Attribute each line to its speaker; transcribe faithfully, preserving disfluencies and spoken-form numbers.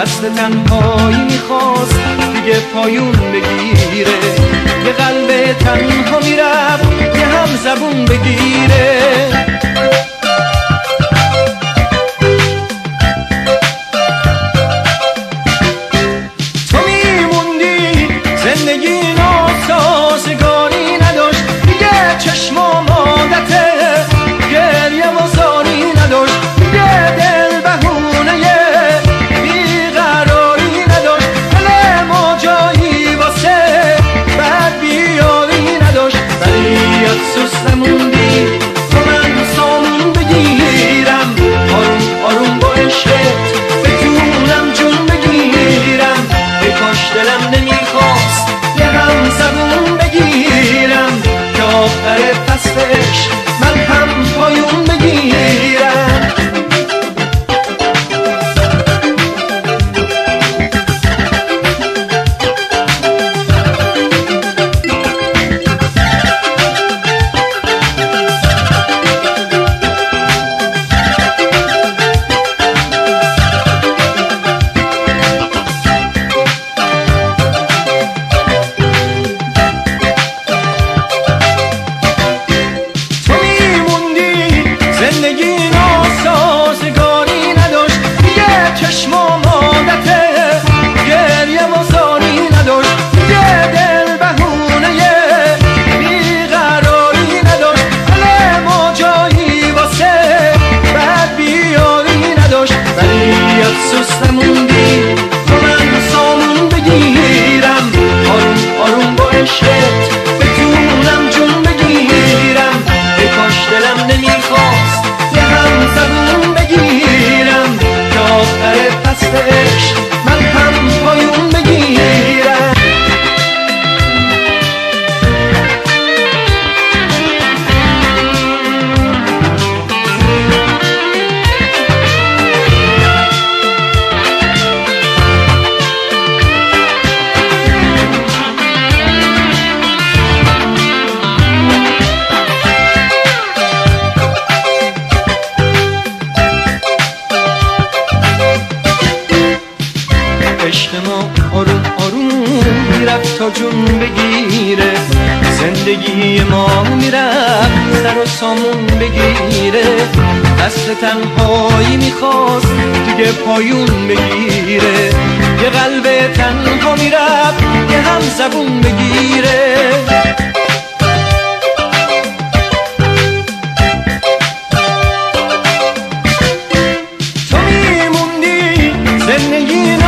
Speaker 1: دست تنهایی میخواست دیگه پایون بگیره، یه قلب تنها میرفت یه هم زبون بگیره. تو میموندی زندگی ناسازگاری نداشت، دیگه چشم و عادته گریه و زاری نداشت، دیگه دل بهونه بیقراری نداشت، دل ما جایی واسه بد بیاری نداشت. ولی افسوس نموندی تو من سامون بگیرم، آروم آروم با عشقت بتونم جون بگیرم. ای کاش دلم نمیخواست یه هم زبون بگیرم که آخر فصلش من هم پایون بگیرم. زندگی ناسازگاری نداشت، دیگه چشم و عادته گریه و زاری نداشت، دیگه دل بهونه بیقراری نداشت، دل ما جایی واسه بد بیاری نداشت. ولی افسوس نموندی تو من سامون بگیرم، آروم آروم با عشقت بتونم جون بگیرم. ای کاش دلم نمیخواست یه هم زبون بگیرم که آخر فصلش من هم پایون بگیرم. عشق ما آروم آروم میرفت تا جون بگیره، زندگی ما میرفت سر و سامون بگیره. دست تنهایی میخواست دیگه پایون بگیره، یه قلب تنها میرفت یه هم زبون بگیره. تو میموندی زندگی